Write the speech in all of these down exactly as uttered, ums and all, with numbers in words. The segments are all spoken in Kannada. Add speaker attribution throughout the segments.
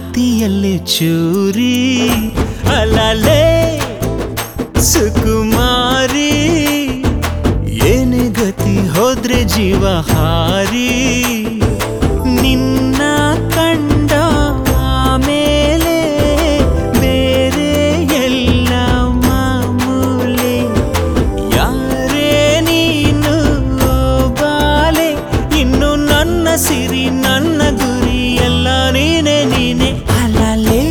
Speaker 1: ಹಾಕ್ತಿಯಲ್ಲೇ ಚೂರಿ ಅಲಲೇ ಸುಕುಮಾರಿ ಏನೇ ಗತಿ ಹೋದ್ರೆ ಜೀವ ಹಾರಿ ನಿನ್ನ ಕಂಡ ಆಮೇಲೆ ಬೇರೆ ಎಲ್ಲ ಮಾಮೂಲೆ ಯಾರೇ ನೀನು ಬಾಲೆ ಇನ್ನು ನನ್ನ ಸಿರಿ ನನ್ನ ಗುರಿ ಎಲ್ಲ ನೀನೆ ನೀನೆ ಅಲಲೇ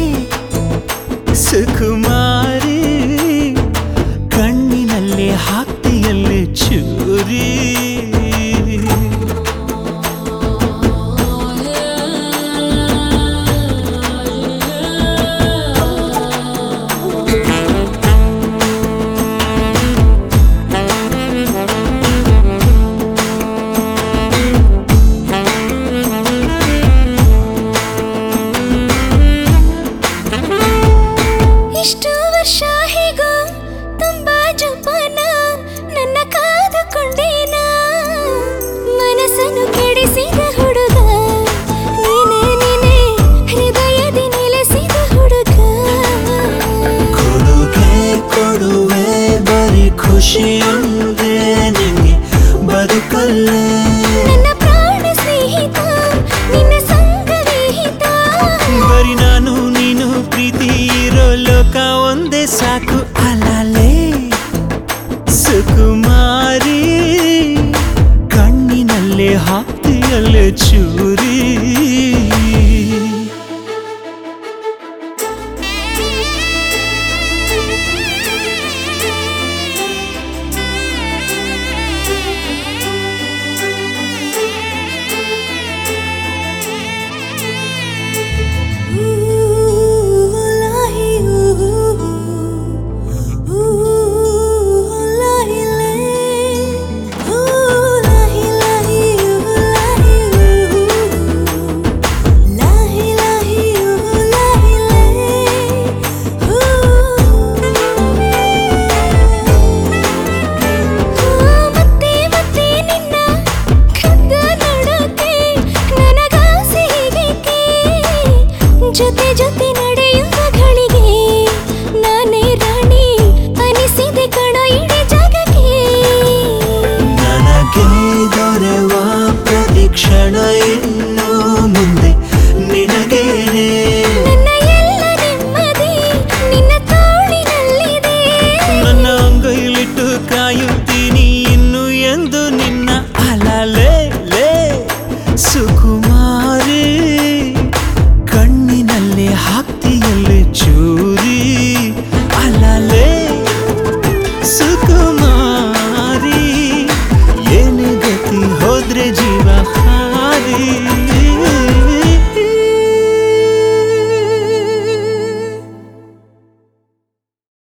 Speaker 1: ಸುಕುಮಾರಿ ಕಣ್ಣಿನಲ್ಲೇ ಹಾಕ್ತಿಯಲ್ಲೇ ಚೂರಿ ಖುಷಿಯೊಂದೇ ನಿಂಗೆ ಬದುಕಲ್ಲೇ
Speaker 2: ನನ್ನ ಪ್ರಾಣ ಸ್ನೇಹಿತ ನಿನ್ನ ಸಂಗವಿಹಿತ
Speaker 1: ಬರಿ ನಾನು ನೀನು ಪ್ರೀತಿ ಇರೋ ಲೋಕ ಒಂದೇ ಸಾಕು ಅಲಲೇ ಸುಕುಮಾರಿ ಕಣ್ಣಿನಲ್ಲೇ ಹಾಕ್ತಿಯಲ್ಲೇ ಚೂರಿ
Speaker 2: ಜೊತೆ ಜೊತೆ ನಡೆಯು